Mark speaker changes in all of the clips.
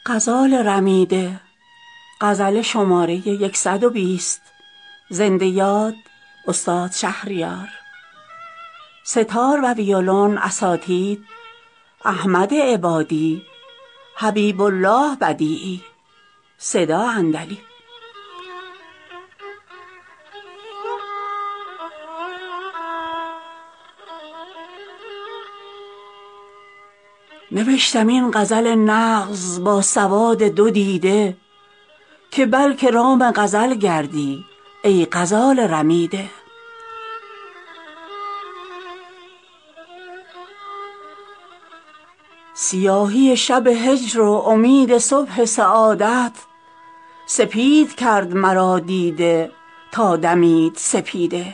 Speaker 1: غزال رمیده. غزل شماره 120. زنده یاد استاد شهریار. ستار و ویولن اساتید احمد عبادی، حبیب الله بدیعی. صدا اندلی. نوشتم این غزل نغز با سواد دو دیده، که بلکه رام غزل گردی ای غزال رمیده. سیاهی شب هجر و امید صبح سعادت، سپید کرد مرا دیده تا دمید سپیده.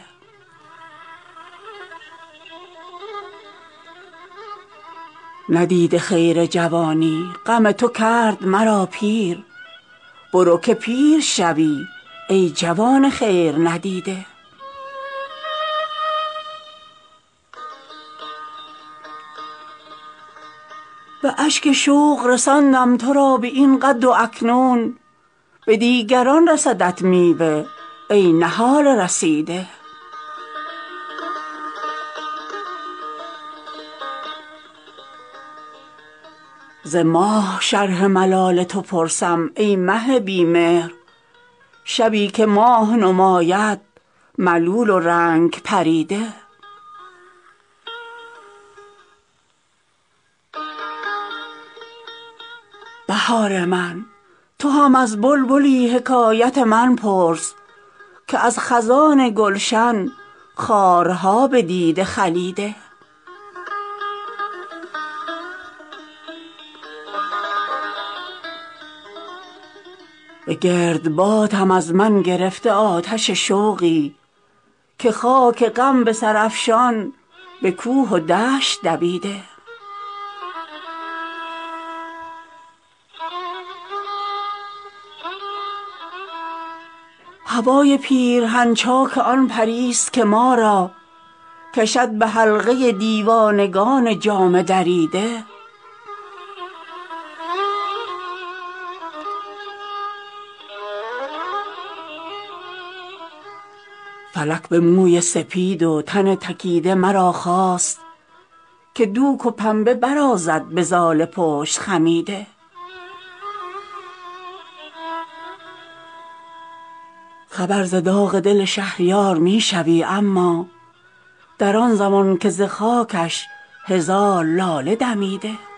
Speaker 1: ندیده خیر جوانی غم تو کرد مرا پیر، برو که پیر شوی ای جوان خیر ندیده. به اشک شوق رساندم تو را به این قد و اکنون، به دیگران رسدت میوه ای نهال رسیده. ز ماه شرح ملال تو پرسم ای مه بی مهر، شبی که ماه نماید ملول و رنگ پریده. بهار من، تو هم از بلبلی حکایت من پرس، که از خزان گلشن خارها به دیده خلیده. به گردباد هم از من گرفته آتش شوقی، که خاک غم به سرافشان به کوه و دشت دویده. هوای پیرهن چاک آن پریست که ما را کشد به حلقه دیوانگان جامه دریده. فلک به موی سپید و تن تکیده مرا خواست، که دوک و پنبه برازد به زال پشت خمیده. خبر ز داغ دل شهریار می شوی اما، در آن زمان که ز خاکش هزار لاله دمیده.